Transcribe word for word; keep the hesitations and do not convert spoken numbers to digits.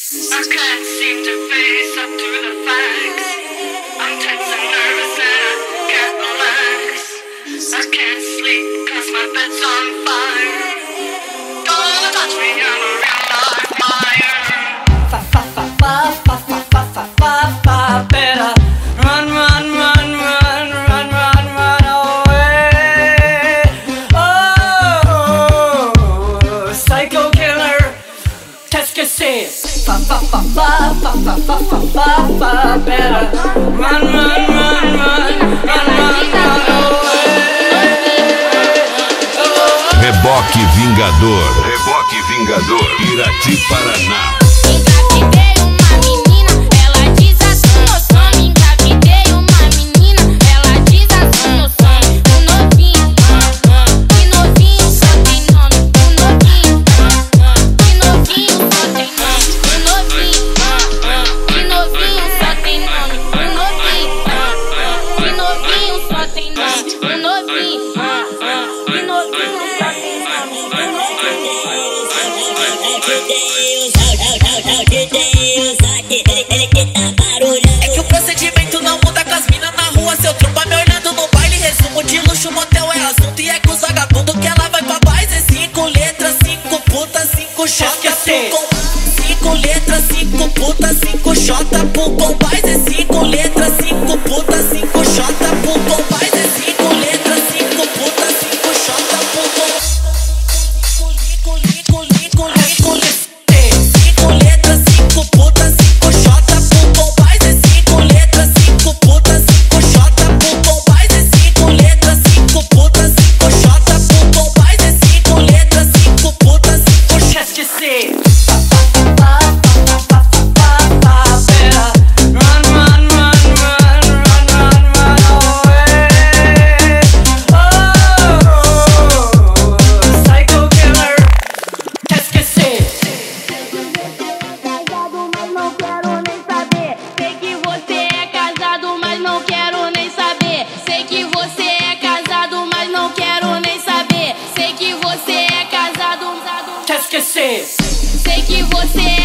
I can't seem to face up to the facts. I'm tense and nervous and I can't relax. I can't sleep cause my bed's on fire. Don't touch me, I'm a real live fire. Fa fa fa fa fa fa fa fa fa fa. Better run, run, run, run, run, run, run away. Oh, psycho killer. Qu'est-ce que c'est? Fa fa fa fa fa fa fa fa fa fa. Better run, run, run, run, run, run, run away. Reboque Vingador, Reboque Vingador, Irati, Paraná. Engravidei uma menina, ela diz assim no som. Engravidei uma menina, ela diz assim no som. O novinho, que novinho só tem nome. O novinho, que novinho só tem nome. O novinho, que novinho só tem nome. O novinho, que novinho só tem nome. O novinho, que novinho só tem nome. É que o procedimento não muda com as minas na rua. Seu tromba me olhando no baile. Resumo de luxo, motel é assunto. E é com os vagabundos que ela vai pra paz. É cinco letras, cinco putas, cinco xota pro com. Cinco letras, cinco putas, cinco xota pro com. É cinco letras, cinco putas, cinco xota pro com. É cinco letras, cinco putas, cinco xota pro com. Cinco, cinco, cinco, cinco, cinco letras, cinco putas, cinco xota pro com. É cinco letras, cinco putas, cinco xota pro com. É cinco letras, cinco putas, cinco xota pro com. É cinco letras, cinco putas, cinco xota. Qu'est-ce que c'est? Fa fa fa fa fa fa fa. Better run, run, run, run, run, run, run away. Oh, psycho killer. Qu'est-ce que c'est? Casado, mas não quero nem saber. Sei que você é casado, mas não quero nem saber. Sei que você é casado, mas não quero nem saber. Sei que você é casado, Qu'est-ce que c'est? sei que você é